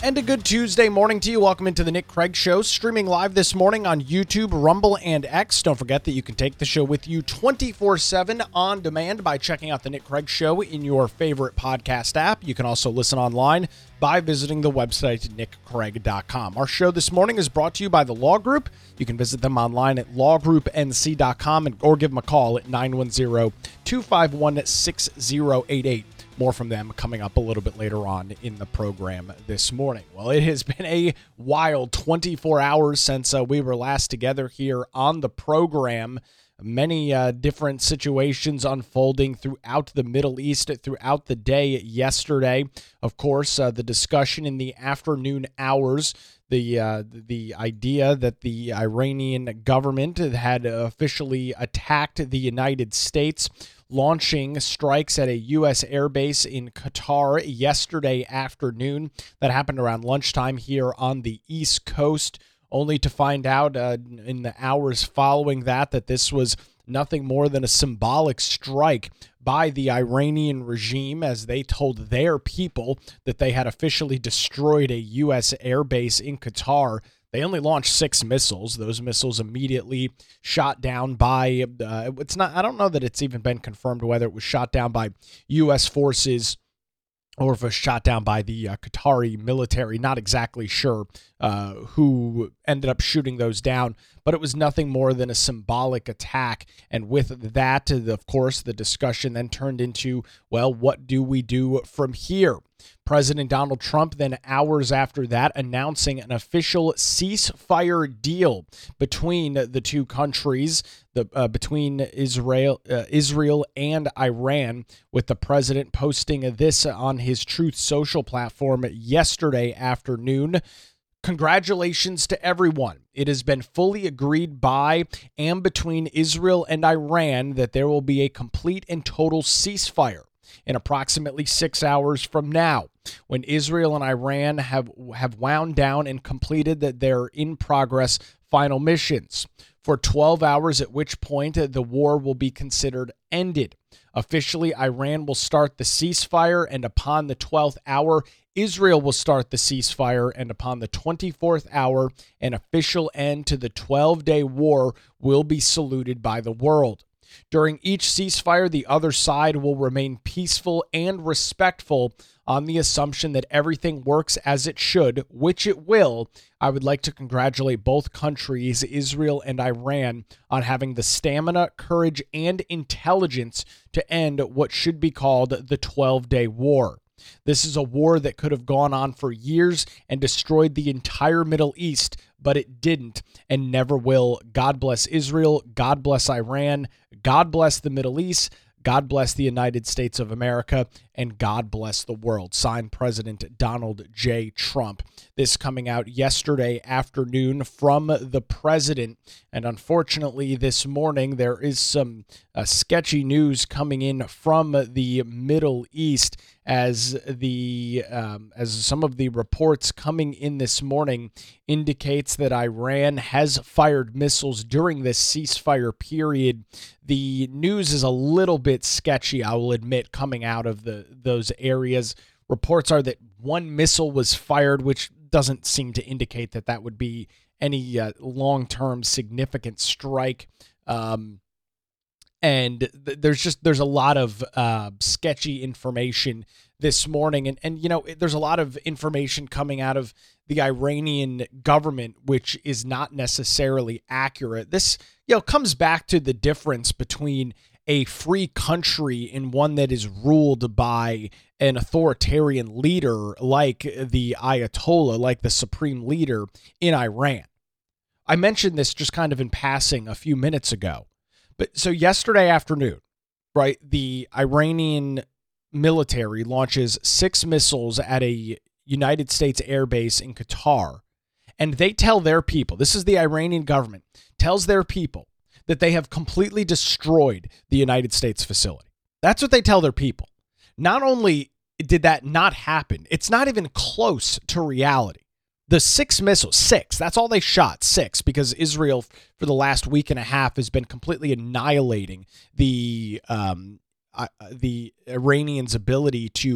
And a good Tuesday morning to you. Welcome into the Nick Craig Show, streaming live this morning on YouTube, Rumble, and X. Don't forget that you can take the show with you 24/7 on demand by checking out the Nick Craig Show in your favorite podcast app. You can also listen online by visiting the website nickcraig.com. Our show this morning is brought to you by the Law Group. You can visit them online at lawgroupnc.com or give them a call at 910-251-6088. More from them coming up a little bit later on in the program this morning. Well, it has been a wild 24 hours since we were last together here on the program. Many different situations unfolding throughout the Middle East throughout the day yesterday. Of course, the discussion in the afternoon hours, the idea that the Iranian government had officially attacked the United States, launching strikes at a U.S. airbase in Qatar yesterday afternoon. That happened around lunchtime here on the East Coast, only to find out in the hours following that this was nothing more than a symbolic strike by the Iranian regime as they told their people that they had officially destroyed a U.S. airbase in Qatar. They only launched 6 missiles. Those missiles immediately shot down by, I don't know that it's even been confirmed whether it was shot down by U.S. forces or if it was shot down by the Qatari military. Not exactly sure who ended up shooting those down, but it was nothing more than a symbolic attack. And with that, of course, the discussion then turned into, well, what do we do from here? President Donald Trump then hours after that announcing an official ceasefire deal between the two countries, between Israel and Iran, with the president posting this on his Truth Social platform yesterday afternoon. Congratulations to everyone. It has been fully agreed by and between Israel and Iran that there will be a complete and total ceasefire in approximately 6 hours from now, when Israel and Iran have wound down and completed their in-progress final missions for 12 hours, at which point the war will be considered ended. Officially, Iran will start the ceasefire, and upon the 12th hour, Israel will start the ceasefire, and upon the 24th hour, an official end to the 12-day war will be saluted by the world. During each ceasefire, the other side will remain peaceful and respectful on the assumption that everything works as it should, which it will. I would like to congratulate both countries, Israel and Iran, on having the stamina, courage, and intelligence to end what should be called the 12-day war. This is a war that could have gone on for years and destroyed the entire Middle East, but it didn't and never will. God bless Israel. God bless Iran. God bless the Middle East. God bless the United States of America, and God bless the world. Signed, President Donald J. Trump. This coming out yesterday afternoon from the president. And unfortunately, this morning, there is some sketchy news coming in from the Middle East as some of the reports coming in this morning indicates that Iran has fired missiles during this ceasefire period. The news is a little bit sketchy, I will admit, coming out of those areas. Reports are that one missile was fired, which doesn't seem to indicate that would be any long-term significant strike. And there's a lot of sketchy information this morning. And you know, there's a lot of information coming out of the Iranian government, which is not necessarily accurate. This, comes back to the difference between a free country and one that is ruled by an authoritarian leader like the Ayatollah, like the supreme leader in Iran. I mentioned this just kind of in passing a few minutes ago. But so yesterday afternoon, right, the Iranian military launches 6 missiles at a United States airbase in Qatar, and they tell their people, this is the Iranian government, tells their people that they have completely destroyed the United States facility. That's what they tell their people. Not only did that not happen, it's not even close to reality. The 6 missiles, that's all they shot, 6, because Israel for the last week and a half has been completely annihilating the Iranians' ability to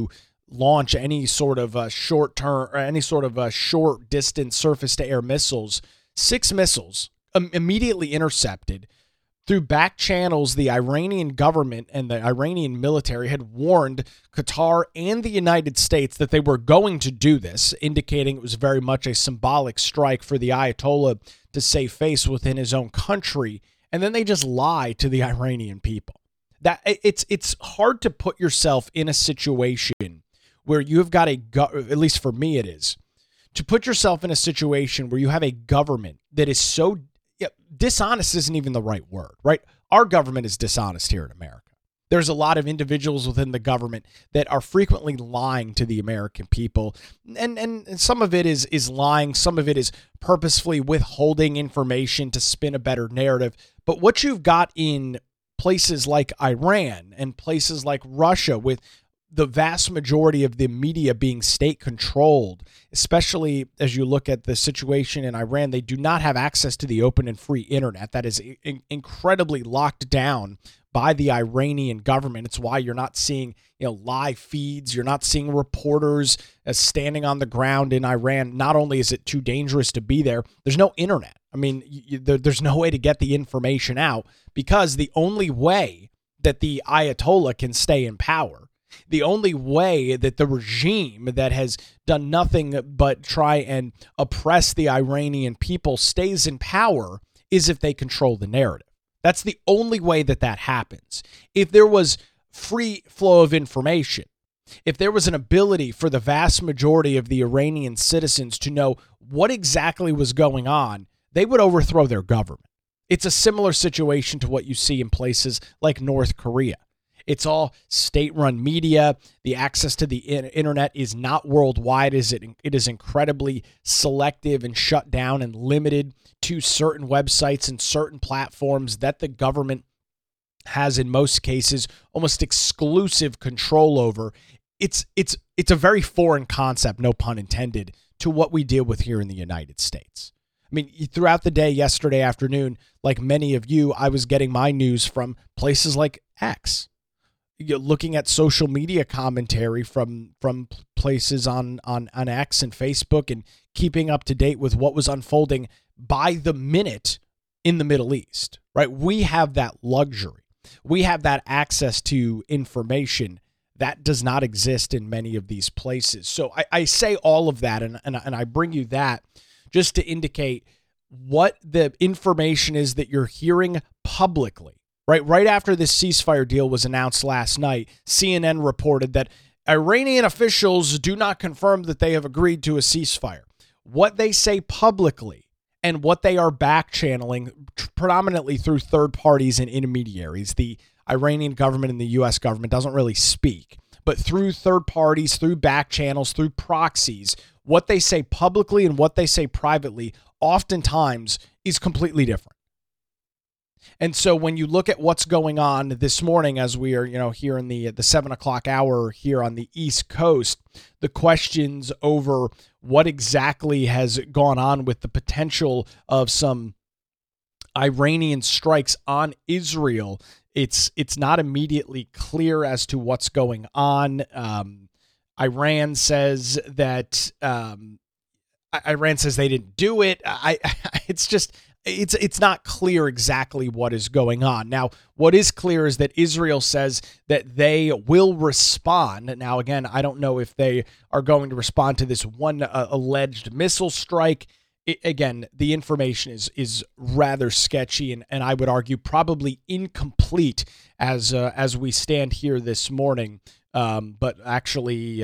launch any sort of short term or any sort of short distance surface to air missiles. 6 missiles immediately intercepted. Through back channels, the Iranian government and the Iranian military had warned Qatar and the United States that they were going to do this, indicating it was very much a symbolic strike for the Ayatollah to save face within his own country. And then they just lie to the Iranian people. That it's hard to put yourself in a situation where you've got at least for me it is, to put yourself in a situation where you have a government that is so dishonest isn't even the right word, right? Our government is dishonest here in America. There's a lot of individuals within the government that are frequently lying to the American people. And some of it is lying. Some of it is purposefully withholding information to spin a better narrative. But what you've got in places like Iran and places like Russia, with the vast majority of the media being state-controlled, especially as you look at the situation in Iran, they do not have access to the open and free internet. That is incredibly locked down by the Iranian government. It's why you're not seeing live feeds. You're not seeing reporters standing on the ground in Iran. Not only is it too dangerous to be there, there's no internet. I mean, there's no way to get the information out, because the only way that the Ayatollah can stay in power, the only way that the regime that has done nothing but try and oppress the Iranian people stays in power, is if they control the narrative. That's the only way that happens. If there was free flow of information, if there was an ability for the vast majority of the Iranian citizens to know what exactly was going on, they would overthrow their government. It's a similar situation to what you see in places like North Korea. It's all state-run media. The access to the internet is not worldwide. It is incredibly selective and shut down and limited to certain websites and certain platforms that the government has, in most cases, almost exclusive control over. It's a very foreign concept, no pun intended, to what we deal with here in the United States. I mean, throughout the day yesterday afternoon, like many of you, I was getting my news from places like X. You're looking at social media commentary from places on X and Facebook, and keeping up to date with what was unfolding by the minute in the Middle East, right? We have that luxury. We have that access to information that does not exist in many of these places. So I say all of that, and I bring you that just to indicate what the information is that you're hearing publicly. Right after this ceasefire deal was announced last night, CNN reported that Iranian officials do not confirm that they have agreed to a ceasefire. What they say publicly and what they are back-channeling predominantly through third parties and intermediaries. The Iranian government and the U.S. government doesn't really speak, but through third parties, through back channels, through proxies, what they say publicly and what they say privately oftentimes is completely different. And so when you look at what's going on this morning, as we are, here in the 7 o'clock hour here on the East Coast, the questions over what exactly has gone on with the potential of some Iranian strikes on Israel, it's not immediately clear as to what's going on. Iran says that Iran says they didn't do it. It's not clear exactly what is going on. Now, what is clear is that Israel says that they will respond. Now, again, I don't know if they are going to respond to this one alleged missile strike. Again, the information is rather sketchy and I would argue probably incomplete as we stand here this morning. But actually,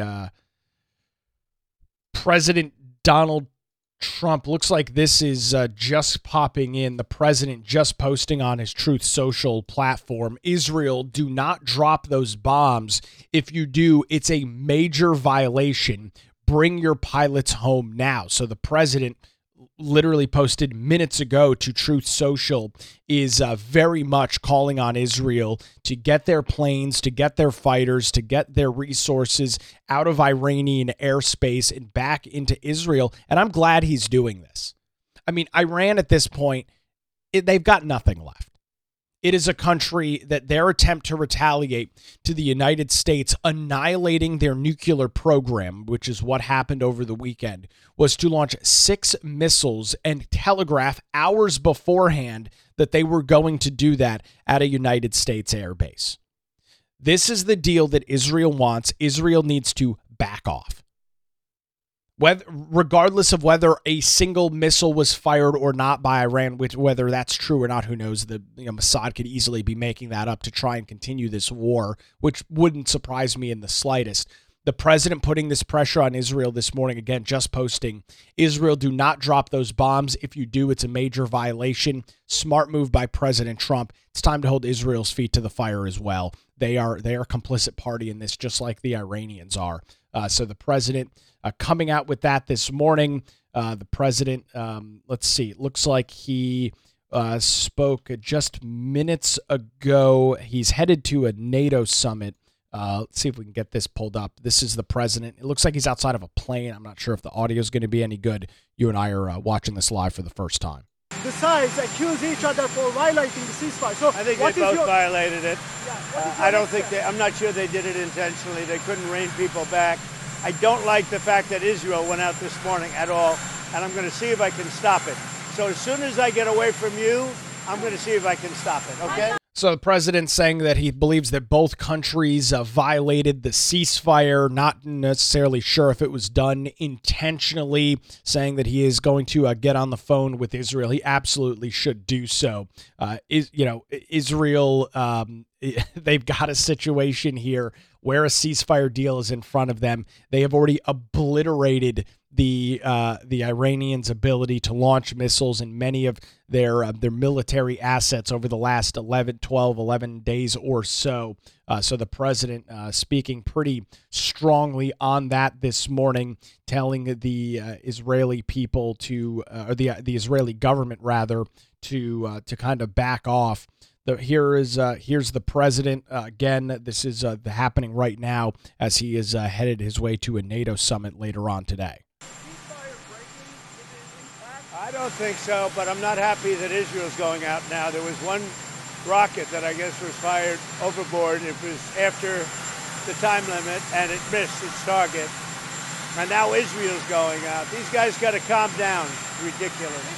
President Donald Trump, looks like this is just popping in. The president just posting on his Truth Social platform, Israel, do not drop those bombs. If you do, it's a major violation. Bring your pilots home now. So the president literally posted minutes ago to Truth Social is very much calling on Israel to get their planes, to get their fighters, to get their resources out of Iranian airspace and back into Israel. And I'm glad he's doing this. I mean, Iran at this point, they've got nothing left. It is a country that their attempt to retaliate to the United States annihilating their nuclear program, which is what happened over the weekend, was to launch 6 missiles and telegraph hours beforehand that they were going to do that at a United States airbase. This is the deal that Israel wants. Israel needs to back off. Regardless of whether a single missile was fired or not by Iran, whether that's true or not, who knows? Mossad could easily be making that up to try and continue this war, which wouldn't surprise me in the slightest. The president putting this pressure on Israel this morning, again, just posting, Israel, do not drop those bombs. If you do, it's a major violation. Smart move by President Trump. It's time to hold Israel's feet to the fire as well. They are a complicit party in this, just like the Iranians are. So the president coming out with that this morning. The president, let's see, it looks like he spoke just minutes ago. He's headed to a NATO summit. Let's see if we can get this pulled up. This is the president. It looks like he's outside of a plane. I'm not sure if the audio is going to be any good. You and I are watching this live for the first time. The sides accuse each other for violating the ceasefire. So I think they both violated it. I don't think I'm not sure they did it intentionally. They couldn't rein people back. I don't like the fact that Israel went out this morning at all, and I'm going to see if I can stop it. So as soon as I get away from you, I'm going to see if I can stop it, okay? So the president saying that he believes that both countries violated the ceasefire, not necessarily sure if it was done intentionally, saying that he is going to get on the phone with Israel. He absolutely should do so. Israel, they've got a situation here where a ceasefire deal is in front of them. They have already obliterated the Iranians' ability to launch missiles and many of their military assets over the last 11 days or so. So the president speaking pretty strongly on that this morning, telling the Israeli people or the Israeli government rather to kind of back off. Here's the president again. This is happening right now as he is headed his way to a NATO summit later on today. I don't think so, but I'm not happy that Israel's going out now. There was one rocket that I guess was fired overboard. It was after the time limit, and it missed its target. And now Israel's going out. These guys got to calm down. Ridiculous.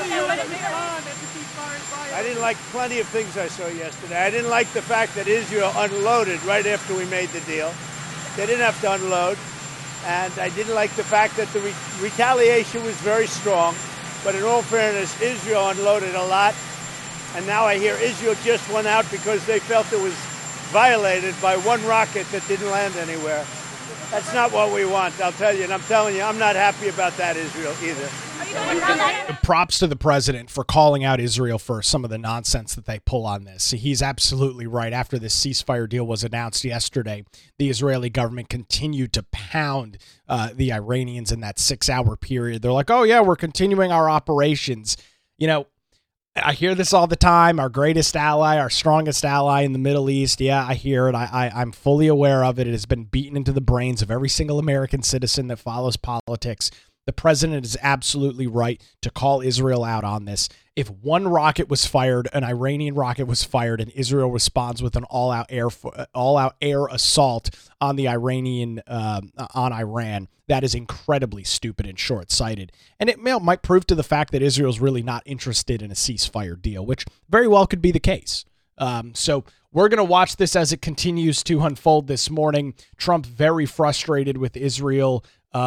I didn't like plenty of things I saw yesterday. I didn't like the fact that Israel unloaded right after we made the deal. They didn't have to unload. And I didn't like the fact that the retaliation was very strong. But in all fairness, Israel unloaded a lot. And now I hear Israel just went out because they felt it was violated by one rocket that didn't land anywhere. That's not what we want, I'll tell you. And I'm telling you, I'm not happy about that, Israel, either. Props to the president for calling out Israel for some of the nonsense that they pull on this. He's absolutely right. After this ceasefire deal was announced yesterday, the Israeli government continued to pound the Iranians in that 6-hour period. They're like, oh, yeah, we're continuing our operations. You know, I hear this all the time. Our greatest ally, our strongest ally in the Middle East. Yeah, I hear it. I'm fully aware of it. It has been beaten into the brains of every single American citizen that follows politics. The president is absolutely right to call Israel out on this. If one rocket was fired, an Iranian rocket was fired, and Israel responds with an all-out air assault on the Iranian on Iran, that is incredibly stupid and short-sighted. And it might prove to the fact that Israel's really not interested in a ceasefire deal, which very well could be the case. So we're going to watch this as it continues to unfold this morning. Trump very frustrated with Israel.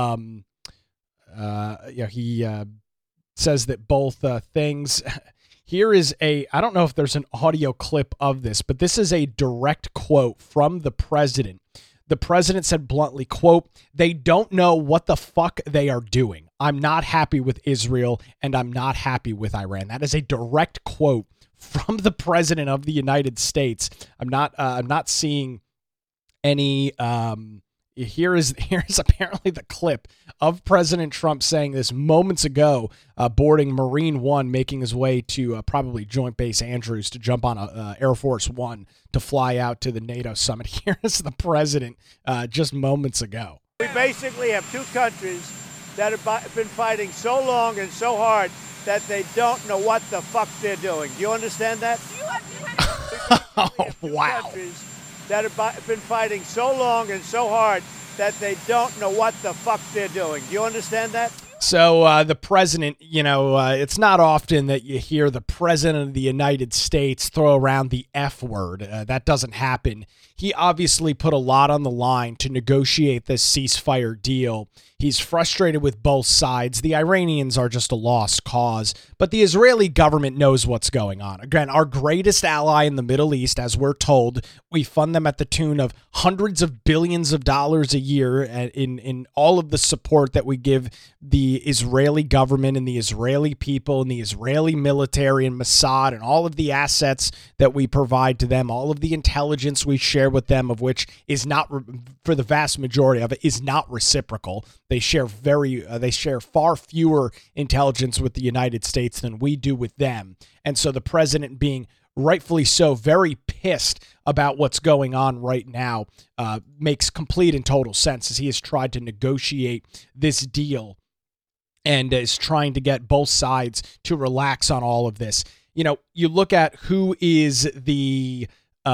He says that both things. Here is I don't know if there's an audio clip of this, but this is a direct quote from the president. The president said bluntly, quote, "They don't know what the fuck they are doing. I'm not happy with Israel and I'm not happy with Iran." That is a direct quote from the president of the United States. I'm not seeing any, Here's apparently the clip of President Trump saying this moments ago, boarding Marine One, making his way to probably Joint Base Andrews to jump on a Air Force One to fly out to the NATO summit. Here's the president just moments ago. We basically have two countries that have been fighting so long and so hard that they don't know what the fuck they're doing. Do you understand that? Oh, wow. Countries that have been fighting so long and so hard that they don't know what the fuck they're doing. Do you understand that? So the president, it's not often that you hear the president of the United States throw around the F word. That doesn't happen. He obviously put a lot on the line to negotiate this ceasefire deal. He's frustrated with both sides. The Iranians are just a lost cause, but the Israeli government knows what's going on. Again, our greatest ally in the Middle East, as we're told, we fund them at the tune of hundreds of billions of dollars a year in all of the support that we give the Israeli government and the Israeli people and the Israeli military and Mossad and all of the assets that we provide to them, all of the intelligence we share with them, of which is not, for the vast majority of it, is not reciprocal. They share far fewer intelligence with the United States than we do with them. And so the president, being rightfully so very pissed about what's going on right now, makes complete and total sense as he has tried to negotiate this deal and is trying to get both sides to relax on all of this. You look at who is the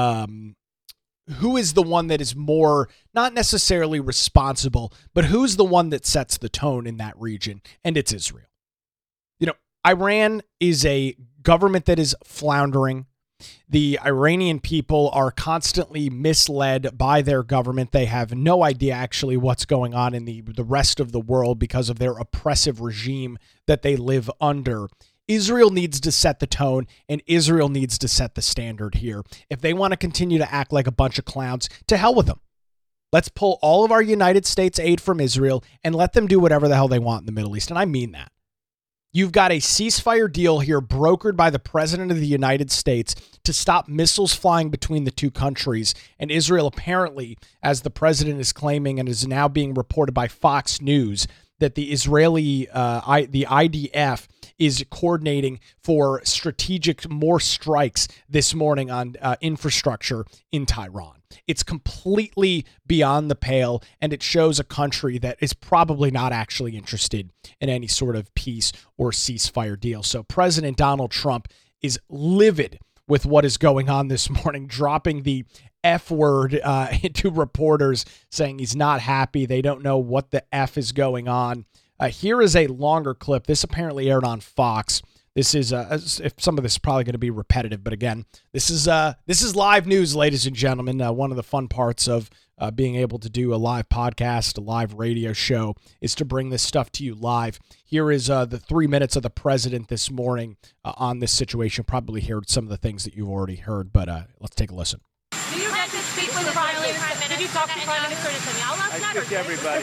one that is more, not necessarily responsible, but who's the one that sets the tone in that region, and it's Israel. Iran is a government that is floundering. The Iranian people are constantly misled by their government. They have no idea actually what's going on in the rest of the world because of their oppressive regime that they live under. Israel needs to set the tone, and Israel needs to set the standard here. If they want to continue to act like a bunch of clowns, to hell with them. Let's pull all of our United States aid from Israel and let them do whatever the hell they want in the Middle East, and I mean that. You've got a ceasefire deal here brokered by the President of the United States to stop missiles flying between the two countries. And Israel apparently, as the president is claiming and is now being reported by Fox News, that the Israeli, the IDF is coordinating for strategic more strikes this morning on infrastructure in Tehran. It's completely beyond the pale, and it shows a country that is probably not actually interested in any sort of peace or ceasefire deal. So President Donald Trump is livid with what is going on this morning, dropping the F word to reporters, saying he's not happy. They don't know what the F is going on. Here is a longer clip. This apparently aired on Fox. This is if some of this is probably going to be repetitive, but again, this is live news, ladies and gentlemen. One of the fun parts of being able to do a live podcast, a live radio show, is to bring this stuff to you live. Here is the 3 minutes of the president this morning on this situation. Probably heard some of the things that you've already heard, but let's take a listen. Did you get to speak with the Prime Minister? Did you talk to Prime Minister Netanyahu last night? I speak to everybody.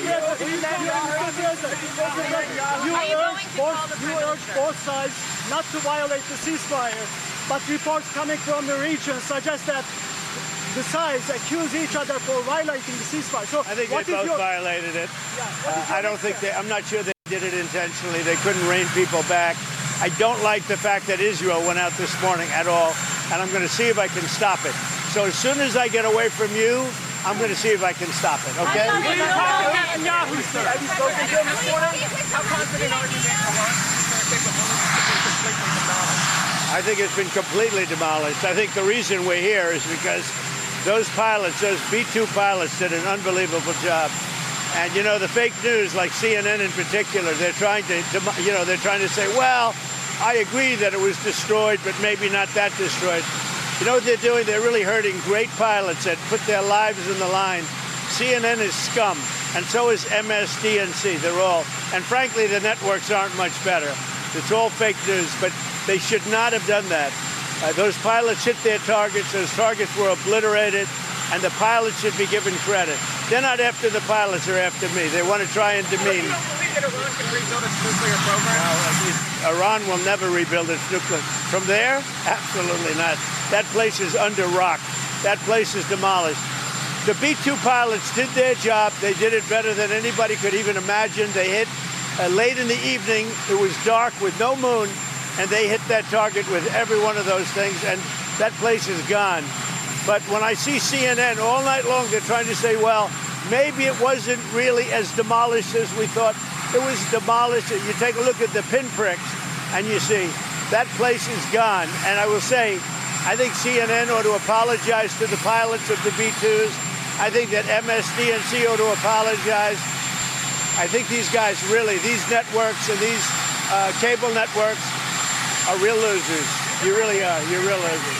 You urge both sides not to violate the ceasefire, but reports coming from the region suggest that the sides accuse each other for violating the ceasefire. So I think they both violated it. I don't think I'm not sure they did it intentionally. They couldn't rein people back. I don't like the fact that Israel went out this morning at all, and I'm going to see if I can stop it. So as soon as I get away from you, I'm going to see if I can stop it, okay? Have you spoken to him this morning? How confident are you that I think it's been completely demolished. I think the reason we're here is because those pilots, those B-2 pilots, did an unbelievable job. And, the fake news, like CNN in particular, they're trying to say, well, I agree that it was destroyed, but maybe not that destroyed. You know what they're doing? They're really hurting great pilots that put their lives in the line. CNN is scum, and so is MSDNC. They're all, and frankly, the networks aren't much better. It's all fake news, but they should not have done that. Those pilots hit their targets. Those targets were obliterated, and the pilots should be given credit. They're not after the pilots, they're after me. They want to try and demean. Do you believe that Iran can rebuild its nuclear program? No, Iran will never rebuild its nuclear. From there? Absolutely not. That place is under rock. That place is demolished. The B-2 pilots did their job. They did it better than anybody could even imagine. They hit late in the evening. It was dark with no moon, and they hit that target with every one of those things, and that place is gone. But when I see CNN all night long, they're trying to say, well, maybe it wasn't really as demolished as we thought. It was demolished. You take a look at the pinpricks, and you see that place is gone. And I will say, I think CNN ought to apologize to the pilots of the B-2s. I think that MSDNC ought to apologize. I think these guys really, these networks and these cable networks are real losers. You really are. You're real losers.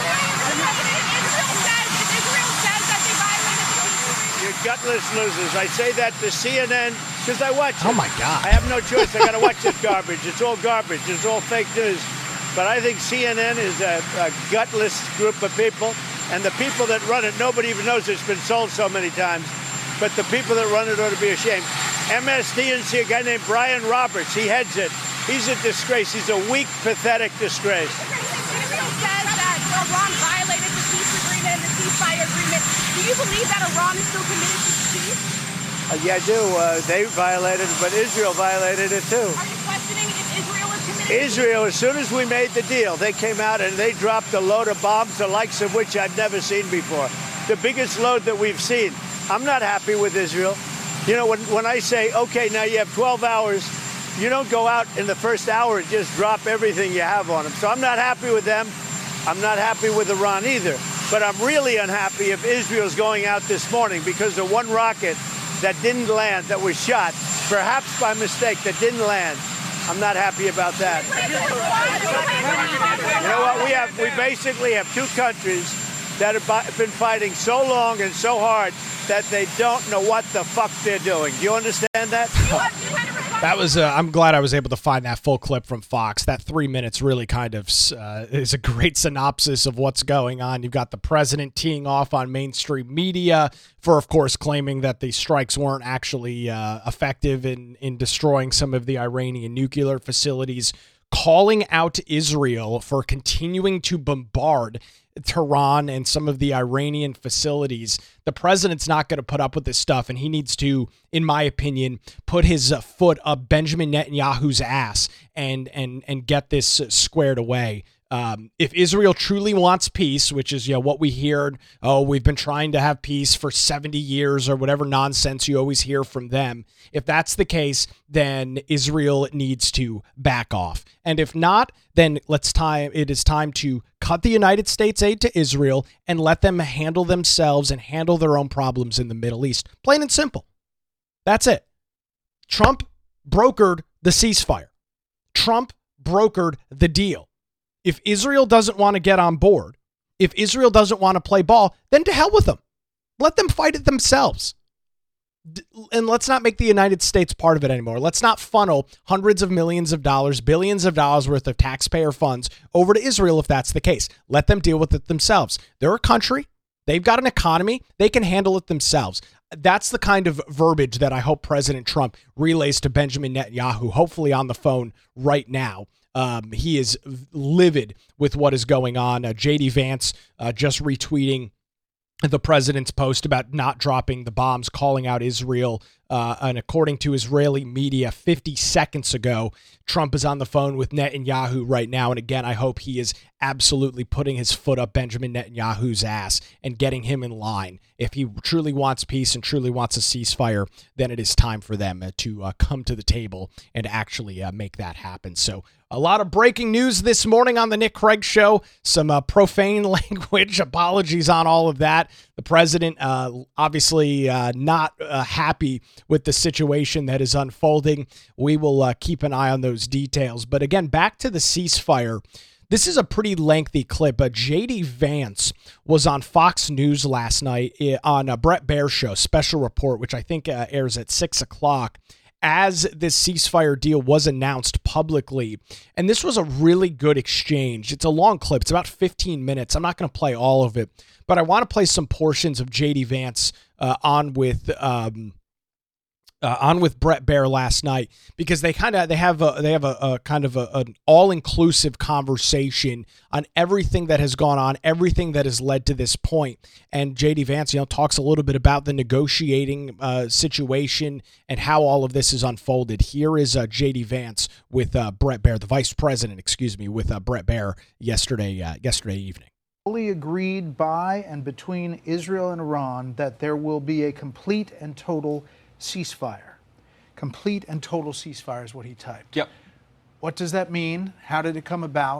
You're gutless losers. I say that to CNN because I watch it. Oh, my God. I have no choice. I got to watch this garbage. It's all garbage. It's all fake news. But I think CNN is a gutless group of people. And the people that run it, nobody even knows it's been sold so many times. But the people that run it ought to be ashamed. MSDNC, a guy named Brian Roberts, he heads it. He's a disgrace. He's a weak, pathetic disgrace. Israel says that Iran violated the peace agreement and the ceasefire agreement. Do you believe that Iran is still committed to peace? Yeah, I do. They violated it, but Israel violated it too. Are you questioning if Israel is committed? Israel, as soon as we made the deal, they came out and they dropped a load of bombs, the likes of which I've never seen before. The biggest load that we've seen. I'm not happy with Israel. You know, when I say, okay, now you have 12 hours, you don't go out in the first hour and just drop everything you have on them. So I'm not happy with them. I'm not happy with Iran either. But I'm really unhappy if Israel's going out this morning because of one rocket that didn't land, that was shot, perhaps by mistake, that didn't land. I'm not happy about that. You know what? We basically have two countries that have been fighting so long and so hard that they don't know what the fuck they're doing. Do you understand that? That was, I'm glad I was able to find that full clip from Fox. That 3 minutes really kind of is a great synopsis of what's going on. You've got the president teeing off on mainstream media for, of course, claiming that the strikes weren't actually effective in destroying some of the Iranian nuclear facilities, calling out Israel for continuing to bombard Tehran and some of the Iranian facilities. The president's not going to put up with this stuff, and he needs to, in my opinion, put his foot up Benjamin Netanyahu's ass and get this squared away. If Israel truly wants peace, which is what we hear, we've been trying to have peace for 70 years or whatever nonsense you always hear from them. If that's the case, then Israel needs to back off. And if not, then it is time to cut the United States aid to Israel and let them handle themselves and handle their own problems in the Middle East. Plain and simple. That's it. Trump brokered the ceasefire. Trump brokered the deal. If Israel doesn't want to get on board, if Israel doesn't want to play ball, then to hell with them. Let them fight it themselves. And let's not make the United States part of it anymore. Let's not funnel hundreds of millions of dollars, billions of dollars worth of taxpayer funds over to Israel if that's the case. Let them deal with it themselves. They're a country. They've got an economy. They can handle it themselves. That's the kind of verbiage that I hope President Trump relays to Benjamin Netanyahu, hopefully on the phone right now. He is livid with what is going on. J.D. Vance just retweeting the president's post about not dropping the bombs, calling out Israel. And according to Israeli media 50 seconds ago, Trump is on the phone with Netanyahu right now. And again, I hope he is absolutely putting his foot up Benjamin Netanyahu's ass and getting him in line. If he truly wants peace and truly wants a ceasefire, then it is time for them to come to the table and actually make that happen. So a lot of breaking news this morning on the Nick Craig Show. Some profane language. Apologies on all of that. The president obviously not happy with the situation that is unfolding. We will keep an eye on those details. But again, back to the ceasefire. This is a pretty lengthy clip. J.D. Vance was on Fox News last night on Bret Baier's show, Special Report, which I think airs at 6 o'clock, as this ceasefire deal was announced publicly. And this was a really good exchange. It's a long clip. It's about 15 minutes. I'm not going to play all of it, but I want to play some portions of J.D. Vance on with Bret Baier last night, because they have a kind of an all-inclusive conversation on everything that has gone on, everything that has led to this point. And J.D. Vance, talks a little bit about the negotiating situation and how all of this is unfolded. Here is J.D. Vance with Bret Baier, the vice president, with Bret Baier yesterday evening. Fully agreed by and between Israel and Iran that there will be a complete and total ceasefire. Complete and total ceasefire is what he typed. Yep. What does that mean? How did it come about?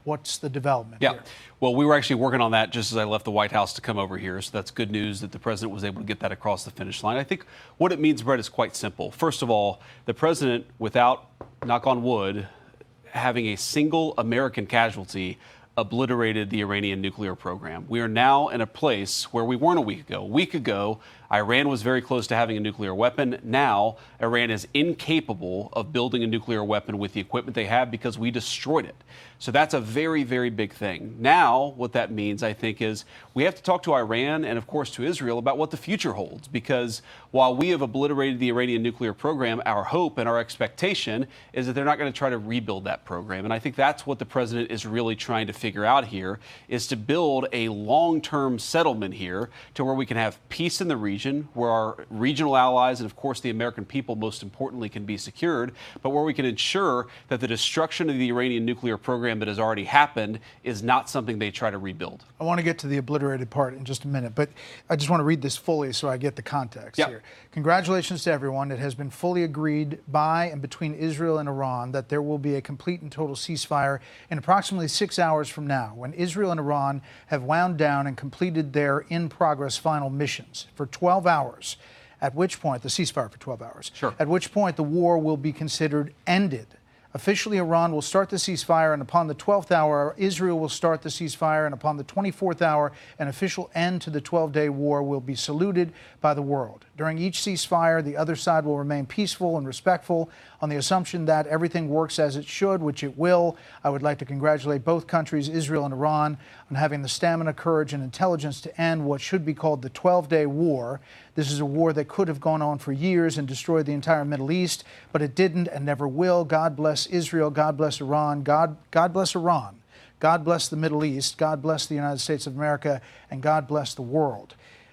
What's the development Yeah. here? Well, we were actually working on that just as I left the White House to come over here. So that's good news that the president was able to get that across the finish line. I think what it means, Brett, is quite simple. First of all, the president, without, knock on wood, having a single American casualty, obliterated the Iranian nuclear program. We are now in a place where we weren't a week ago. A week ago, Iran was very close to having a nuclear weapon. Now, Iran is incapable of building a nuclear weapon with the equipment they have because we destroyed it. So that's a very, very big thing. Now, what that means, I think, is we have to talk to Iran and, of course, to Israel about what the future holds. Because while we have obliterated the Iranian nuclear program, our hope and our expectation is that they're not going to try to rebuild that program. And I think that's what the president is really trying to figure out here, is to build a long-term settlement here to where we can have peace in the region, where our regional allies and, of course, the American people, most importantly, can be secured, but where we can ensure that the destruction of the Iranian nuclear program that has already happened is not something they try to rebuild. I want to get to the obliterated part in just a minute, but I just want to read this fully so I get the context here. Congratulations to everyone. It has been fully agreed by and between Israel and Iran that there will be a complete and total ceasefire in approximately 6 hours from now, when Israel and Iran have wound down and completed their in-progress final missions for 12 hours, at which point, the ceasefire for 12 hours, at which point the war will be considered ended. Officially, Iran will start the ceasefire, and upon the 12th hour, Israel will start the ceasefire, and upon the 24th hour, an official end to the 12-day war will be saluted by the world. During each ceasefire, the other side will remain peaceful and respectful on the assumption that everything works as it should, which it will. I would like to congratulate both countries, Israel and Iran, on having the stamina, courage, and intelligence to end what should be called the 12-day war. This is a war that could have gone on for years and destroyed the entire Middle East, but it didn't and never will. God bless Israel. God bless Iran. God bless Iran. God bless the Middle East. God bless the United States of America. And God bless the world.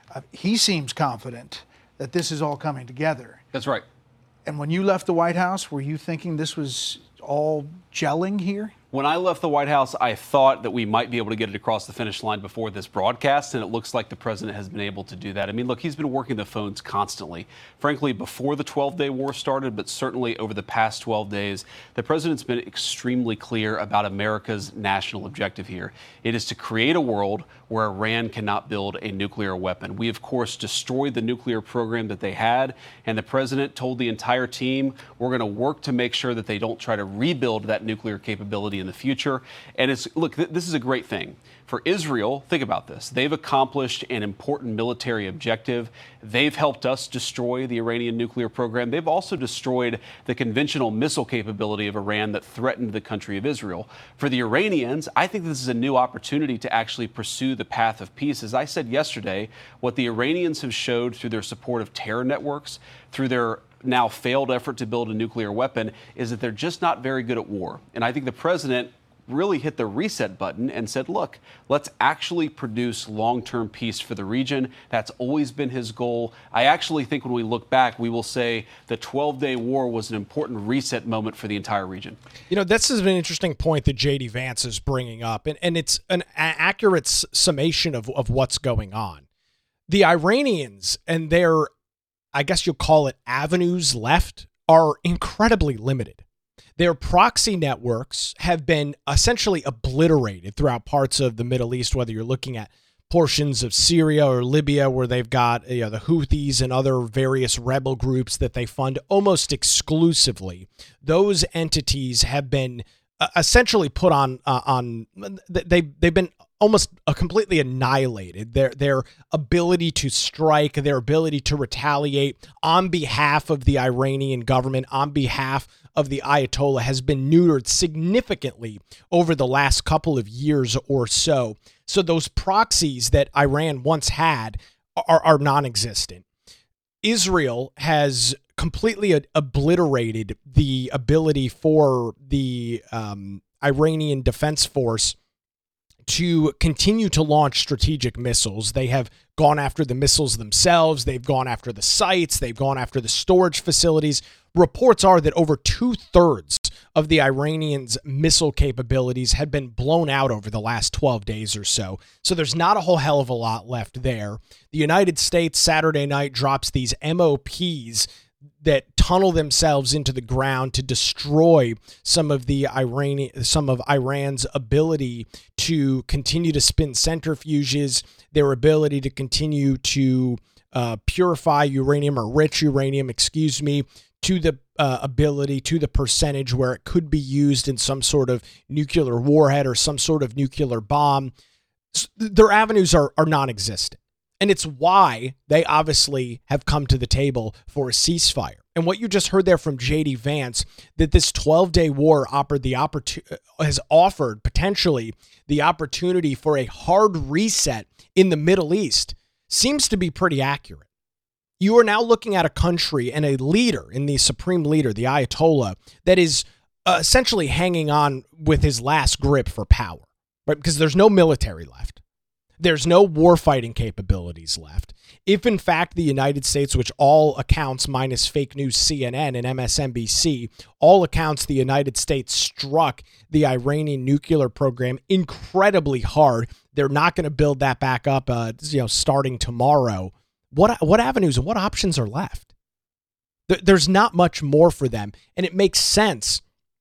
He seems confident that this is all coming together. That's right. And when you left the White House, were you thinking this was all gelling here? When I left the White House, I thought that we might be able to get it across the finish line before this broadcast, and it looks like the president has been able to do that. I mean, look, he's been working the phones constantly. Frankly, before the 12-day war started, but certainly over the past 12 days, the president's been extremely clear about America's national objective here. It is to create a world where Iran cannot build a nuclear weapon. We, of course, destroyed the nuclear program that they had, and the president told the entire team, we're going to work to make sure that they don't try to rebuild that nuclear capability in the future. And it's, look, this is a great thing. For Israel, think about this. They've accomplished an important military objective. They've helped us destroy the Iranian nuclear program. They've also destroyed the conventional missile capability of Iran that threatened the country of Israel. For the Iranians, I think this is a new opportunity to actually pursue the path of peace. As I said yesterday, what the Iranians have showed through their support of terror networks, through their now failed effort to build a nuclear weapon, is that they're just not very good at war. And I think the president really hit the reset button and said, look, let's actually produce long-term peace for the region. That's always been his goal. I actually think when we look back, we will say the 12-day war was an important reset moment for the entire region. You know, this is an interesting point that J.D. Vance is bringing up, and it's an accurate summation of what's going on. The Iranians and their, I guess you'll call it, avenues left are incredibly limited. Their proxy networks have been essentially obliterated throughout parts of the Middle East, whether you're looking at portions of Syria or Libya, where they've got the Houthis and other various rebel groups that they fund almost exclusively. Those entities have been essentially put on they've been almost completely annihilated. Their ability to strike, their ability to retaliate on behalf of the Iranian government, on behalf of the Ayatollah, has been neutered significantly over the last couple of years or so. So those proxies that Iran once had are non-existent. Israel has completely obliterated the ability for the Iranian Defense Force to continue to launch strategic missiles. They have gone after the missiles themselves. They've gone after the sites. They've gone after the storage facilities. Reports are that over 2/3 of the Iranians' missile capabilities had been blown out over the last 12 days or so. So there's not a whole hell of a lot left there. The United States Saturday night drops these MOPs that tunnel themselves into the ground to destroy some of Iran's ability to continue to spin centrifuges, their ability to continue to purify uranium or rich uranium, to the ability, to the percentage where it could be used in some sort of nuclear warhead or some sort of nuclear bomb. Their avenues are non-existent. And it's why they obviously have come to the table for a ceasefire. And what you just heard there from J.D. Vance, that this 12-day war has offered potentially the opportunity for a hard reset in the Middle East, seems to be pretty accurate. You are now looking at a country and a leader, in the supreme leader, the Ayatollah, that is essentially hanging on with his last grip for power, right? Because there's no military left. There's no warfighting capabilities left. If, in fact, the United States, which all accounts minus fake news CNN and MSNBC, all accounts the United States struck the Iranian nuclear program incredibly hard, they're not going to build that back up starting tomorrow. What avenues and what options are left? There's not much more for them, and it makes sense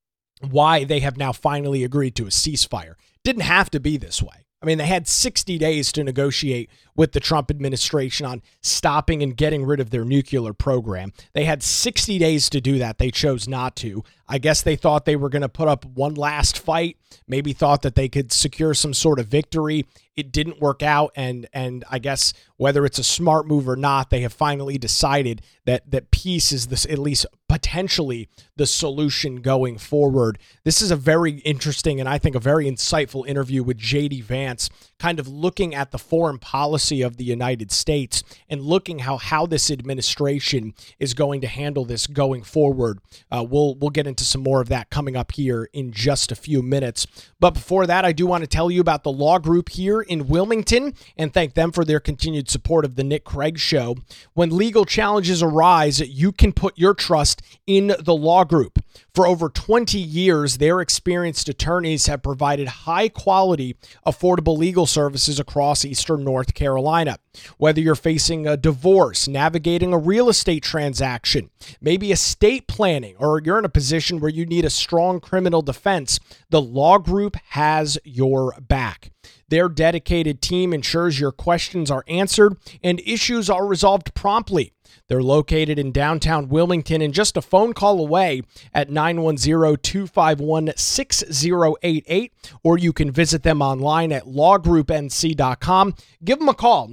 why they have now finally agreed to a ceasefire. Didn't have to be this way. I mean, they had 60 days to negotiate with the Trump administration on stopping and getting rid of their nuclear program. They had 60 days to do that. They chose not to. I guess they thought they were going to put up one last fight, maybe thought that they could secure some sort of victory. It didn't work out, and I guess whether it's a smart move or not, they have finally decided that peace is this, at least potentially, the solution going forward. This is a very interesting and I think a very insightful interview with J.D. Vance, kind of looking at the foreign policy of the United States and looking how this administration is going to handle this going forward. We'll get into some more of that coming up here in just a few minutes. But before that, I do want to tell you about the Law Group here in Wilmington and thank them for their continued support of the Nick Craig Show. When legal challenges arise, you can put your trust in the Law Group. For over 20 years, their experienced attorneys have provided high-quality, affordable legal services across Eastern North Carolina. Whether you're facing a divorce, navigating a real estate transaction, maybe estate planning, or you're in a position where you need a strong criminal defense, the Law Group has your back. Their dedicated team ensures your questions are answered and issues are resolved promptly. They're located in downtown Wilmington and just a phone call away at 910-251-6088, or you can visit them online at lawgroupnc.com. Give them a call,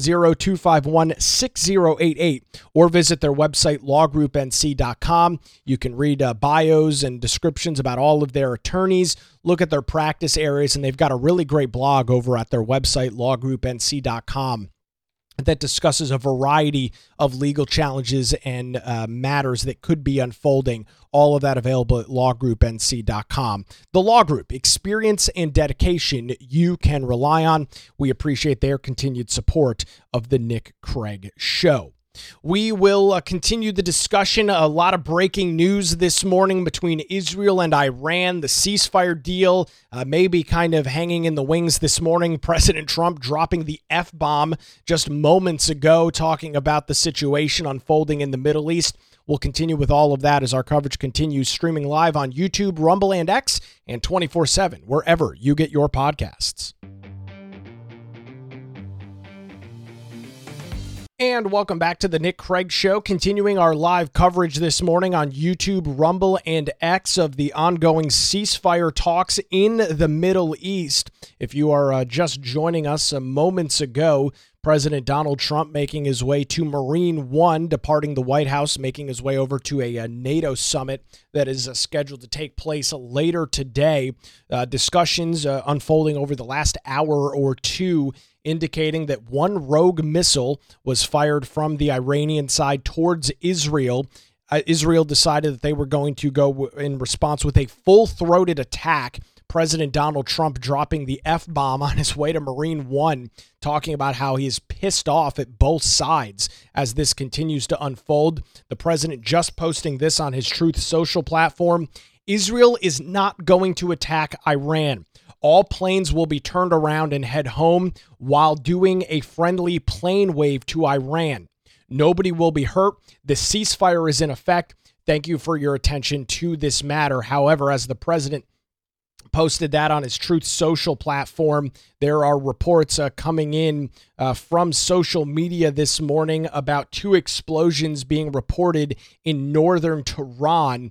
910-251-6088, or visit their website, lawgroupnc.com. You can read bios and descriptions about all of their attorneys, look at their practice areas, and they've got a really great blog over at their website, lawgroupnc.com. that discusses a variety of legal challenges and matters that could be unfolding. All of that available at lawgroupnc.com. The Law Group, experience and dedication you can rely on. We appreciate their continued support of the Nick Craig Show. We will continue the discussion. A lot of breaking news this morning between Israel and Iran. The ceasefire deal maybe kind of hanging in the wings this morning. President Trump dropping the F-bomb just moments ago, talking about the situation unfolding in the Middle East. We'll continue with all of that as our coverage continues, streaming live on YouTube, Rumble, and X, and 24/7, wherever you get your podcasts. And welcome back to the Nick Craig Show, continuing our live coverage this morning on YouTube, Rumble, and X of the ongoing ceasefire talks in the Middle East. If you are just joining us moments ago, President Donald Trump making his way to Marine One, departing the White House, making his way over to a NATO summit that is scheduled to take place later today. Discussions unfolding over the last hour or two, indicating that one rogue missile was fired from the Iranian side towards Israel. Israel decided that they were going to go in response with a full-throated attack. President Donald Trump dropping the F-bomb on his way to Marine One, talking about how he is pissed off at both sides as this continues to unfold. The president just posting this on his Truth Social platform. Israel is not going to attack Iran. All planes will be turned around and head home while doing a friendly plane wave to Iran. Nobody will be hurt. The ceasefire is in effect. Thank you for your attention to this matter. However, as the president posted that on his Truth Social platform, there are reports coming in from social media this morning about 2 explosions being reported in northern Tehran.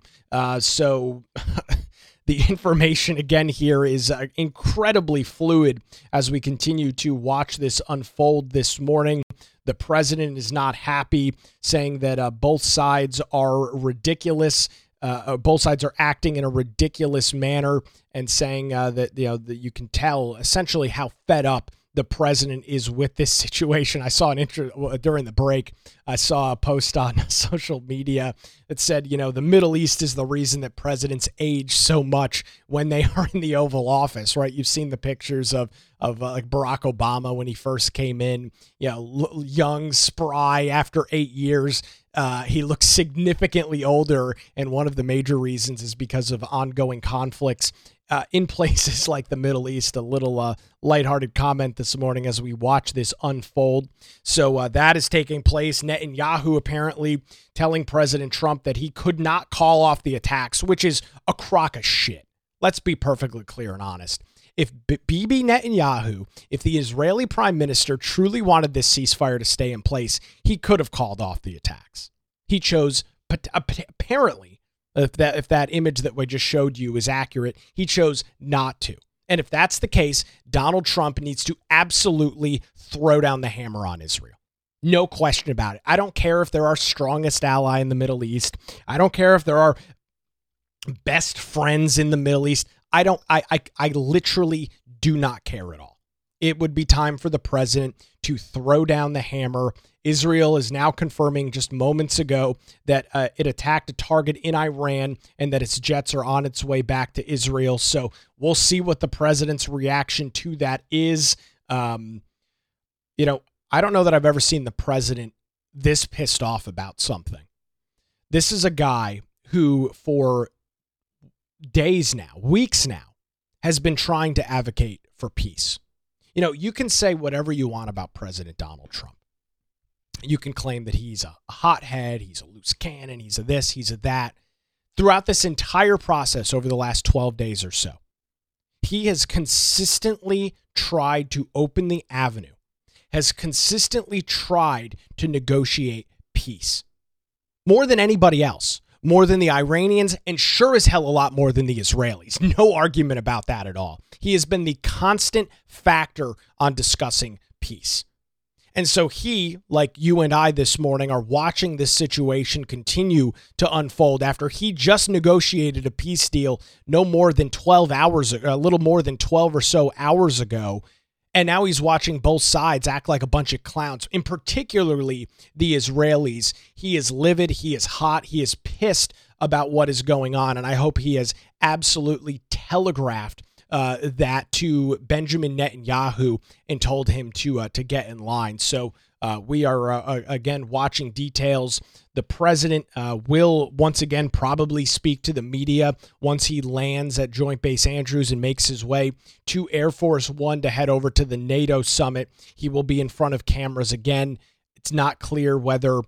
So the information again here is incredibly fluid as we continue to watch this unfold this morning. The president is not happy, saying that both sides are ridiculous. Both sides are acting in a ridiculous manner, and saying that that you can tell essentially how fed up the president is with this situation. I saw during the break, I saw a post on social media that said, the Middle East is the reason that presidents age so much when they are in the Oval Office, right? You've seen the pictures of like Barack Obama when he first came in, young, spry. After 8 years, he looks significantly older, and one of the major reasons is because of ongoing conflicts in places like the Middle East. A little lighthearted comment this morning as we watch this unfold. So that is taking place. Netanyahu apparently telling President Trump that he could not call off the attacks, which is a crock of shit. Let's be perfectly clear and honest. If Bibi Netanyahu, if the Israeli prime minister truly wanted this ceasefire to stay in place, he could have called off the attacks. He chose, apparently, if that image that we just showed you is accurate, he chose not to. And if that's the case, Donald Trump needs to absolutely throw down the hammer on Israel. No question about it. I don't care if they're our strongest ally in the Middle East. I don't care if they're our best friends in the Middle East. I literally do not care at all. It would be time for the president to throw down the hammer. Israel is now confirming just moments ago that it attacked a target in Iran and that its jets are on its way back to Israel. So we'll see what the president's reaction to that is. I don't know that I've ever seen the president this pissed off about something. This is a guy who for days now, weeks now, has been trying to advocate for peace. You can say whatever you want about President Donald Trump. You can claim that he's a hothead, he's a loose cannon, he's a this, he's a that. Throughout this entire process over the last 12 days or so, he has consistently tried to open the avenue, has consistently tried to negotiate peace. More than anybody else, more than the Iranians, and sure as hell a lot more than the Israelis. No argument about that at all. He has been the constant factor on discussing peace. And so he, like you and I this morning, are watching this situation continue to unfold after he just negotiated a peace deal no more than 12 hours ago, a little more than 12 or so hours ago. And now he's watching both sides act like a bunch of clowns, in particularly the Israelis. He is livid. He is hot. He is pissed about what is going on. And I hope he has absolutely telegraphed that to Benjamin Netanyahu and told him to get in line. So we are, again, watching details. The president will once again probably speak to the media once he lands at Joint Base Andrews and makes his way to Air Force One to head over to the NATO summit. He will be in front of cameras again. It's not clear whether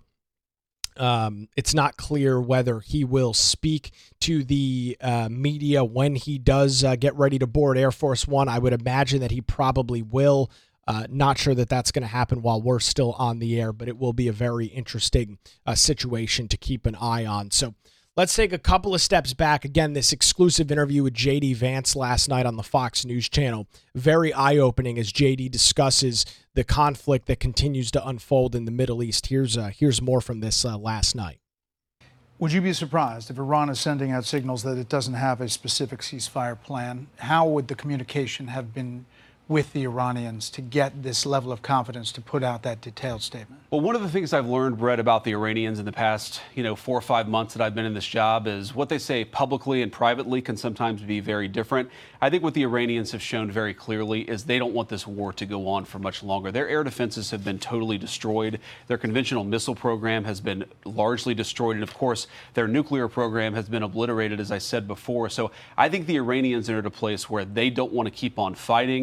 he will speak to the media when he does get ready to board Air Force One. I would imagine that he probably will. Not sure that that's going to happen while we're still on the air, but it will be a very interesting situation to keep an eye on. So let's take a couple of steps back. Again, this exclusive interview with J.D. Vance last night on the Fox News channel. Very eye-opening as J.D. discusses the conflict that continues to unfold in the Middle East. Here's more from this last night. Would you be surprised if Iran is sending out signals that it doesn't have a specific ceasefire plan? How would the communication have been with the Iranians to get this level of confidence to put out that detailed statement? Well, one of the things I've learned, Brett, about the Iranians in the past, 4 or 5 months that I've been in this job is what they say publicly and privately can sometimes be very different. I think what the Iranians have shown very clearly is they don't want this war to go on for much longer. Their air defenses have been totally destroyed. Their conventional missile program has been largely destroyed. And of course, their nuclear program has been obliterated, as I said before. So I think the Iranians are at a place where they don't want to keep on fighting.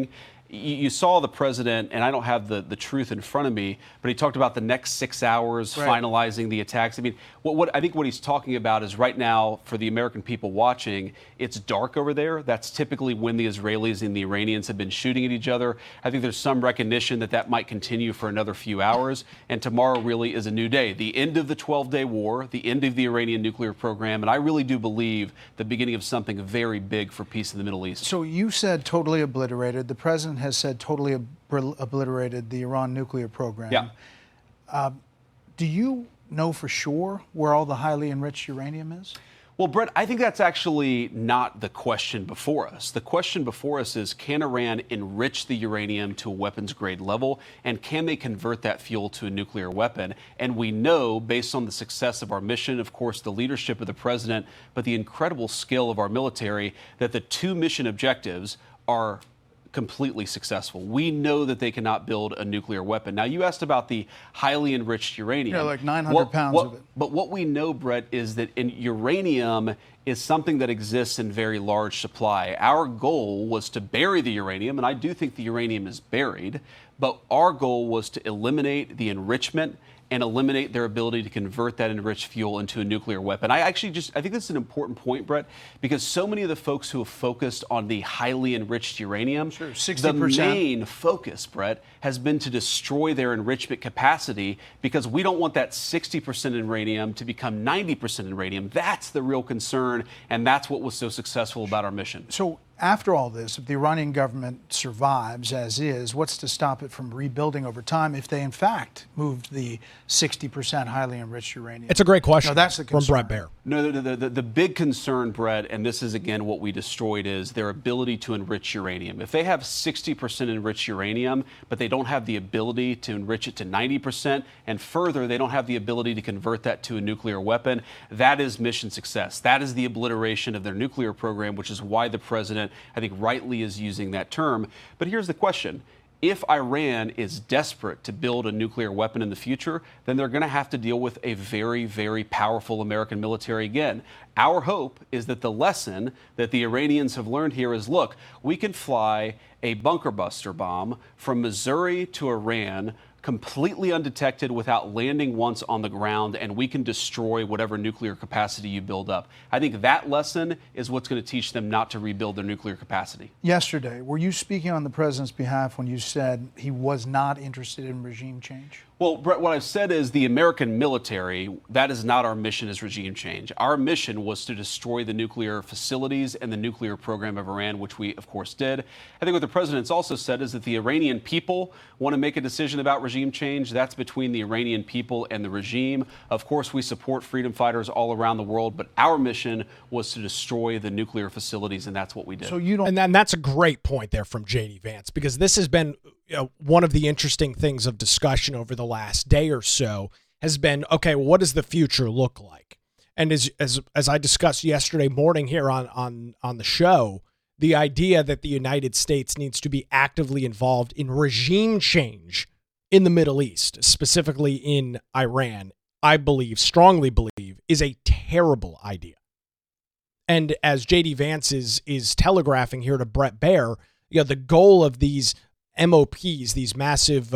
you saw the president, and I don't have the truth in front of me, but he talked about the next 6 hours finalizing the attacks. I mean, what I think what he's talking about is right now, for the American people watching, it's dark over there. That's typically when the Israelis and the Iranians have been shooting at each other. I think there's some recognition that that might continue for another few hours, and tomorrow really is a new day. The end of the 12-day war, the end of the Iranian nuclear program, and I really do believe the beginning of something very big for peace in the Middle East. So you said totally obliterated. The president has said totally obliterated the Iran nuclear program. Yeah. Do you know for sure where all the highly enriched uranium is? Well, Brett, I think that's actually not the question before us. The question before us is, can Iran enrich the uranium to a weapons-grade level, and can they convert that fuel to a nuclear weapon? And we know, based on the success of our mission, of course, the leadership of the president, but the incredible skill of our military, that the two mission objectives are completely successful. We know that they cannot build a nuclear weapon. Now, you asked about the highly enriched uranium. Yeah, like 900 pounds of it. But what we know, Brett, is that uranium is something that exists in very large supply. Our goal was to bury the uranium, and I do think the uranium is buried, but our goal was to eliminate the enrichment and eliminate their ability to convert that enriched fuel into a nuclear weapon. I think this is an important point, Brett, because so many of the folks who have focused on the highly enriched uranium, 60%. The main focus, Brett, has been to destroy their enrichment capacity, because we don't want that 60% uranium to become 90% uranium. That's the real concern, and that's what was so successful about our mission. So after all this, if the Iranian government survives as is, what's to stop it from rebuilding over time if they, in fact, moved the 60% highly enriched uranium? It's a great question. No, that's the concern. From Bret Baier. No, the big concern, Brett, and this is, again, what we destroyed, is their ability to enrich uranium. If they have 60% enriched uranium, but they don't have the ability to enrich it to 90%, and further, they don't have the ability to convert that to a nuclear weapon, that is mission success. That is the obliteration of their nuclear program, which is why the president, I think, rightly is using that term. But here's the question. If Iran is desperate to build a nuclear weapon in the future, then they're going to have to deal with a very, very powerful American military again. Our hope is that the lesson that the Iranians have learned here is, look, we can fly a bunker buster bomb from Missouri to Iran completely undetected without landing once on the ground, and we can destroy whatever nuclear capacity you build up. I think that lesson is what's going to teach them not to rebuild their nuclear capacity. Yesterday, were you speaking on the president's behalf when you said he was not interested in regime change? Well, Brett, what I've said is the American military, that is not our mission as regime change. Our mission was to destroy the nuclear facilities and the nuclear program of Iran, which we, of course, did. I think what the president's also said is that the Iranian people want to make a decision about regime change. That's between the Iranian people and the regime. Of course, we support freedom fighters all around the world, but our mission was to destroy the nuclear facilities, and that's what we did. So you don't. And that's a great point there from J.D. Vance, because this has been one of the interesting things of discussion over the last day or so has been, okay, well, what does the future look like? And as I discussed yesterday morning here on the show, the idea that the United States needs to be actively involved in regime change in the Middle East, specifically in Iran, I strongly believe, is a terrible idea. And as J.D. Vance is telegraphing here to Bret Baier, the goal of these MOPs, these massive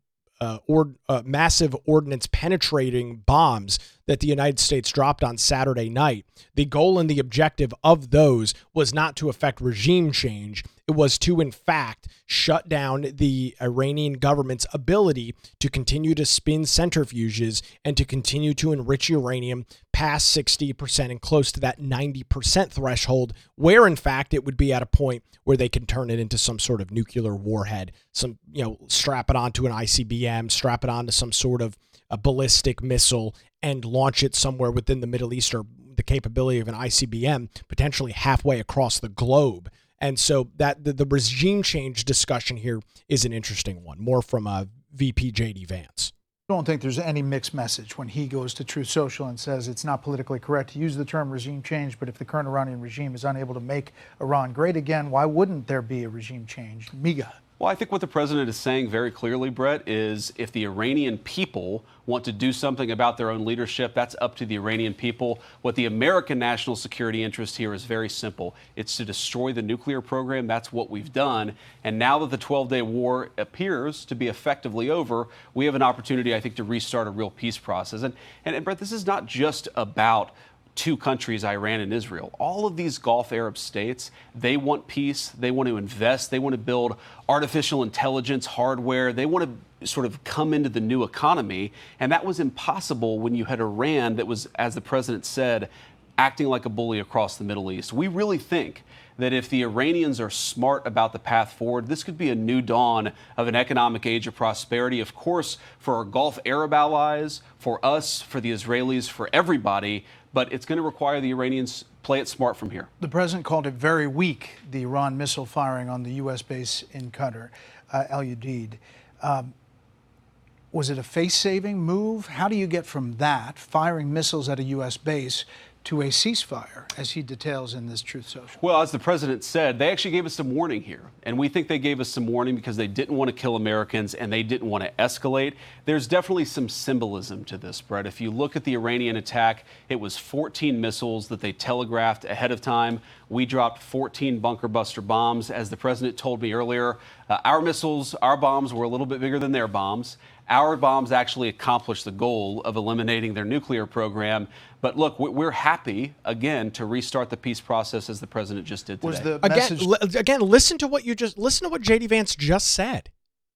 ordnance penetrating bombs that the United States dropped on Saturday night, the goal and the objective of those was not to affect regime change. It was to, in fact, shut down the Iranian government's ability to continue to spin centrifuges and to continue to enrich uranium past 60% and close to that 90% threshold, where, in fact, it would be at a point where they can turn it into some sort of nuclear warhead, strap it onto an ICBM, strap it onto some sort of a ballistic missile and launch it somewhere within the Middle East, or the capability of an ICBM potentially halfway across the globe. And so that the regime change discussion here is an interesting one, more from VP J.D. Vance. I don't think there's any mixed message when he goes to Truth Social and says it's not politically correct to use the term regime change, but if the current Iranian regime is unable to make Iran great again, why wouldn't there be a regime change? Miga. Well, I think what the president is saying very clearly, Brett, is if the Iranian people want to do something about their own leadership, that's up to the Iranian people. What the American national security interest here is very simple. It's to destroy the nuclear program. That's what we've done. And now that the 12-day war appears to be effectively over, we have an opportunity, I think, to restart a real peace process. And Brett, this is not just about two countries, Iran and Israel. All of these Gulf Arab states, they want peace. They want to invest. They want to build artificial intelligence hardware. They want to sort of come into the new economy. And that was impossible when you had Iran that was, as the president said, acting like a bully across the Middle East. We really think that if the Iranians are smart about the path forward, this could be a new dawn of an economic age of prosperity, of course, for our Gulf Arab allies, for us, for the Israelis, for everybody. But it's going to require the Iranians play it smart from here. The president called it very weak, the Iran missile firing on the U.S. base in Qatar, Al Udeid. Was it a face-saving move? How do you get from that, firing missiles at a U.S. base, to a ceasefire, as he details in this Truth Social? Well, as the president said, they actually gave us some warning here. And we think they gave us some warning because they didn't want to kill Americans and they didn't want to escalate. There's definitely some symbolism to this, Brett. If you look at the Iranian attack, it was 14 missiles that they telegraphed ahead of time. We dropped 14 bunker buster bombs. As the president told me earlier, our missiles, our bombs were a little bit bigger than their bombs. Our bombs actually accomplished the goal of eliminating their nuclear program. But look, we're happy, again, to restart the peace process as the president just did today. Was the message... Again, listen to what J.D. Vance just said.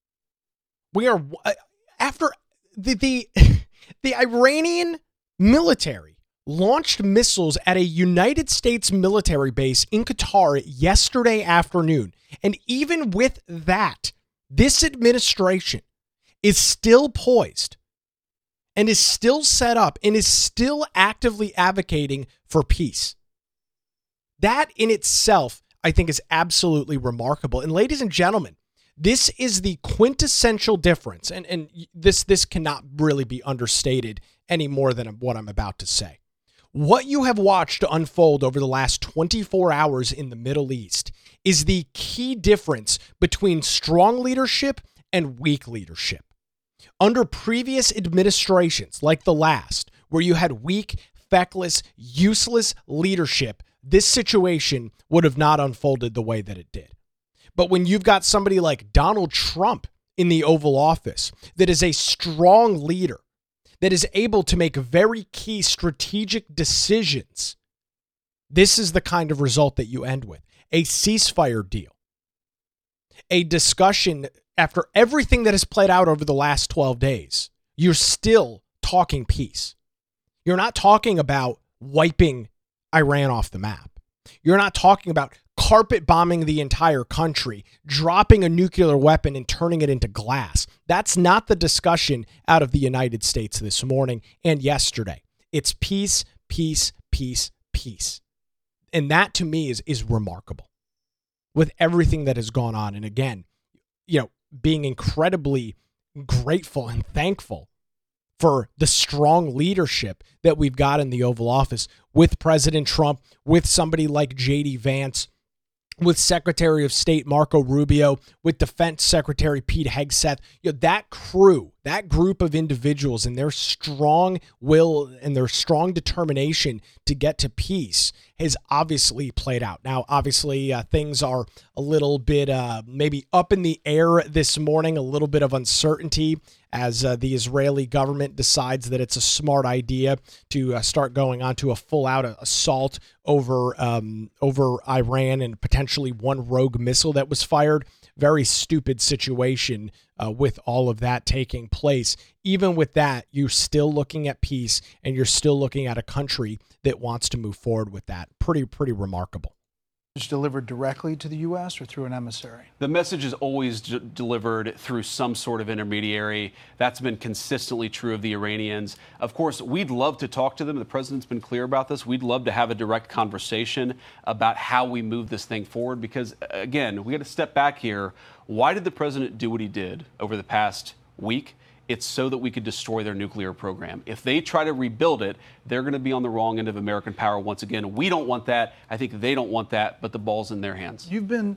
We are, after the Iranian military launched missiles at a United States military base in Qatar yesterday afternoon. And even with that, this administration is still poised and is still set up and is still actively advocating for peace. That in itself, I think, is absolutely remarkable. And ladies and gentlemen, this is the quintessential difference. And this cannot really be understated any more than what I'm about to say. What you have watched unfold over the last 24 hours in the Middle East is the key difference between strong leadership and weak leadership. Under previous administrations, like the last, where you had weak, feckless, useless leadership, this situation would have not unfolded the way that it did. But when you've got somebody like Donald Trump in the Oval Office that is a strong leader, that is able to make very key strategic decisions, this is the kind of result that you end with. A ceasefire deal. A discussion after everything that has played out over the last 12 days. You're still talking peace. You're not talking about wiping Iran off the map. You're not talking about carpet bombing the entire country, dropping a nuclear weapon and turning it into glass. That's not the discussion out of the United States this morning and yesterday. It's peace, peace, peace, peace. And that to me is remarkable with everything that has gone on. And again, being incredibly grateful and thankful for the strong leadership that we've got in the Oval Office with President Trump, with somebody like J.D. Vance, with Secretary of State Marco Rubio, with Defense Secretary Pete Hegseth. That crew, that group of individuals and their strong will and their strong determination to get to peace has obviously played out. Now, obviously, things are a little bit maybe up in the air this morning, a little bit of uncertainty as the Israeli government decides that it's a smart idea to start going on to a full-out assault over Iran and potentially one rogue missile that was fired. Very stupid situation with all of that taking place. Even with that, you're still looking at peace and you're still looking at a country that wants to move forward with that. Pretty remarkable. It's delivered directly to the U.S. or through an emissary? The message is always delivered through some sort of intermediary. That's been consistently true of the Iranians. Of course, we'd love to talk to them. The president's been clear about this. We'd love to have a direct conversation about how we move this thing forward because, again, we got to step back here. Why did the president do what he did over the past week? It's so that we could destroy their nuclear program. If they try to rebuild it, they're going to be on the wrong end of American power once again. We don't want that. I think they don't want that, but the ball's in their hands. You've been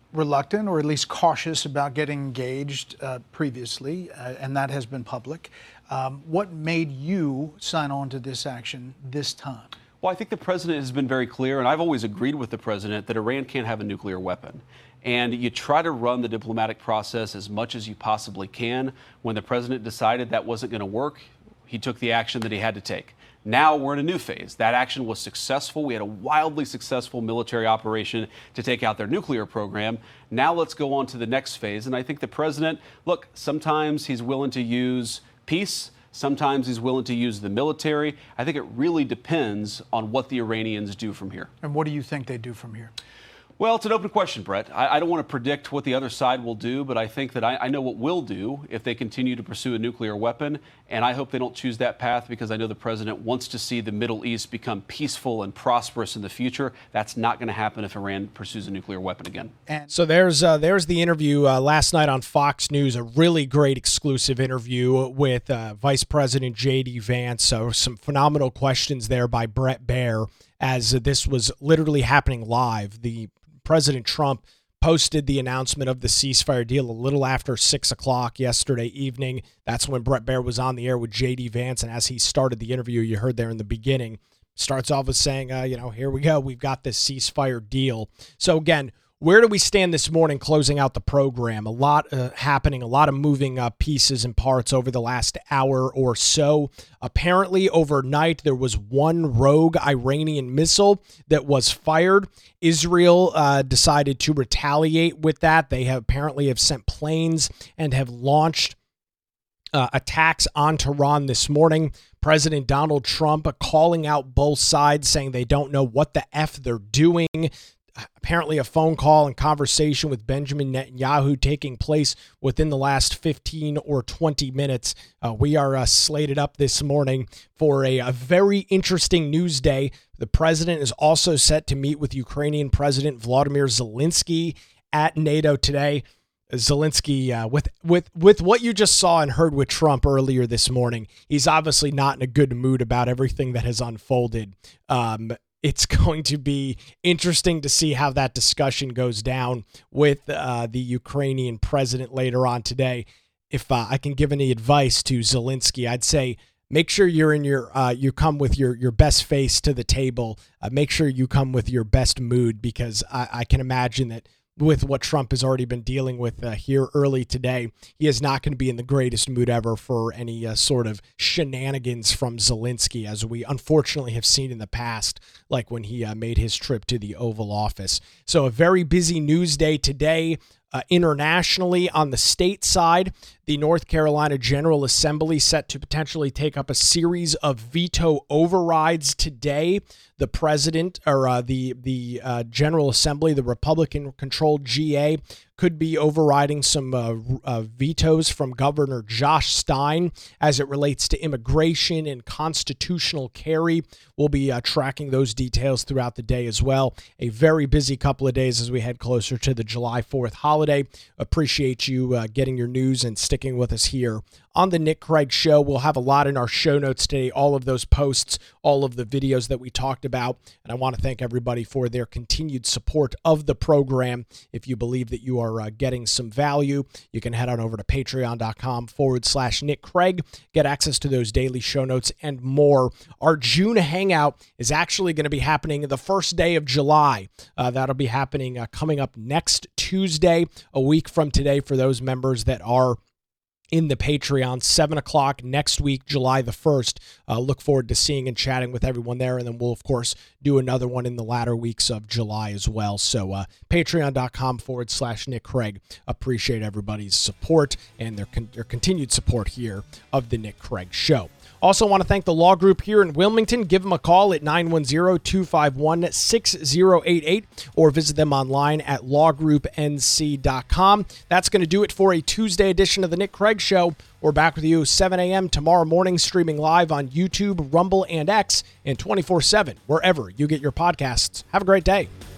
reluctant or at least cautious about getting engaged previously, and that has been public. What made you sign on to this action this time? Well, I think the president has been very clear, and I've always agreed with the president that Iran can't have a nuclear weapon. And you try to run the diplomatic process as much as you possibly can. When the president decided that wasn't going to work, he took the action that he had to take. Now we're in a new phase. That action was successful. We had a wildly successful military operation to take out their nuclear program. Now let's go on to the next phase. And I think the president, look, sometimes he's willing to use peace. Sometimes he's willing to use the military. I think it really depends on what the Iranians do from here. And what do you think they do from here? Well, it's an open question, Brett. I don't want to predict what the other side will do, but I think that I know what we'll do if they continue to pursue a nuclear weapon. And I hope they don't choose that path, because I know the president wants to see the Middle East become peaceful and prosperous in the future. That's not going to happen if Iran pursues a nuclear weapon again. So there's the interview last night on Fox News, a really great exclusive interview with Vice President J.D. Vance. So some phenomenal questions there by Bret Baier, as this was literally happening live. President Trump posted the announcement of the ceasefire deal a little after 6 o'clock yesterday evening. That's when Bret Baier was on the air with J.D. Vance. And as he started the interview, you heard there in the beginning, starts off with saying, here we go. We've got this ceasefire deal. So again, where do we stand this morning closing out the program? A lot happening, a lot of moving pieces and parts over the last hour or so. Apparently, overnight, there was one rogue Iranian missile that was fired. Israel decided to retaliate with that. They have sent planes and have launched attacks on Tehran this morning. President Donald Trump calling out both sides, saying they don't know what the F they're doing. Apparently a phone call and conversation with Benjamin Netanyahu taking place within the last 15 or 20 minutes. We are slated up this morning for a very interesting news day. The president is also set to meet with Ukrainian President Volodymyr Zelensky at NATO today. Zelensky, with what you just saw and heard with Trump earlier this morning, he's obviously not in a good mood about everything that has unfolded. It's going to be interesting to see how that discussion goes down with the Ukrainian president later on today. If I can give any advice to Zelensky, I'd say make sure you're in you come with your best face to the table. Make sure you come with your best mood, because I can imagine that with what Trump has already been dealing with here early today, he is not going to be in the greatest mood ever for any sort of shenanigans from Zelensky, as we unfortunately have seen in the past, like when he made his trip to the Oval Office. So a very busy news day today. Internationally, on the state side, the North Carolina General Assembly set to potentially take up a series of veto overrides today. The president, or the General Assembly, the Republican-controlled GA, could be overriding some vetoes from Governor Josh Stein as it relates to immigration and constitutional carry. We'll be tracking those details throughout the day as well. A very busy couple of days as we head closer to the July 4th holiday. Appreciate you getting your news and sticking with us here on the Nick Craig Show. We'll have a lot in our show notes today, all of those posts, all of the videos that we talked about. And I want to thank everybody for their continued support of the program. If you believe that you are getting some value, you can head on over to patreon.com/Nick Craig, get access to those daily show notes and more. Our June Hangout is actually going to be happening the first day of July. That'll be happening coming up next Tuesday, a week from today, for those members that are in the Patreon, 7 o'clock next week, July the 1st. Look forward to seeing and chatting with everyone there. And then we'll, of course, do another one in the latter weeks of July as well. So patreon.com/Nick Craig. Appreciate everybody's support and their continued support here of the Nick Craig Show. Also want to thank the law group here in Wilmington. Give them a call at 910-251-6088 or visit them online at lawgroupnc.com. That's going to do it for a Tuesday edition of the Nick Craig Show. We're back with you 7 a.m. tomorrow morning, streaming live on YouTube, Rumble, and X, and 24/7, wherever you get your podcasts. Have a great day.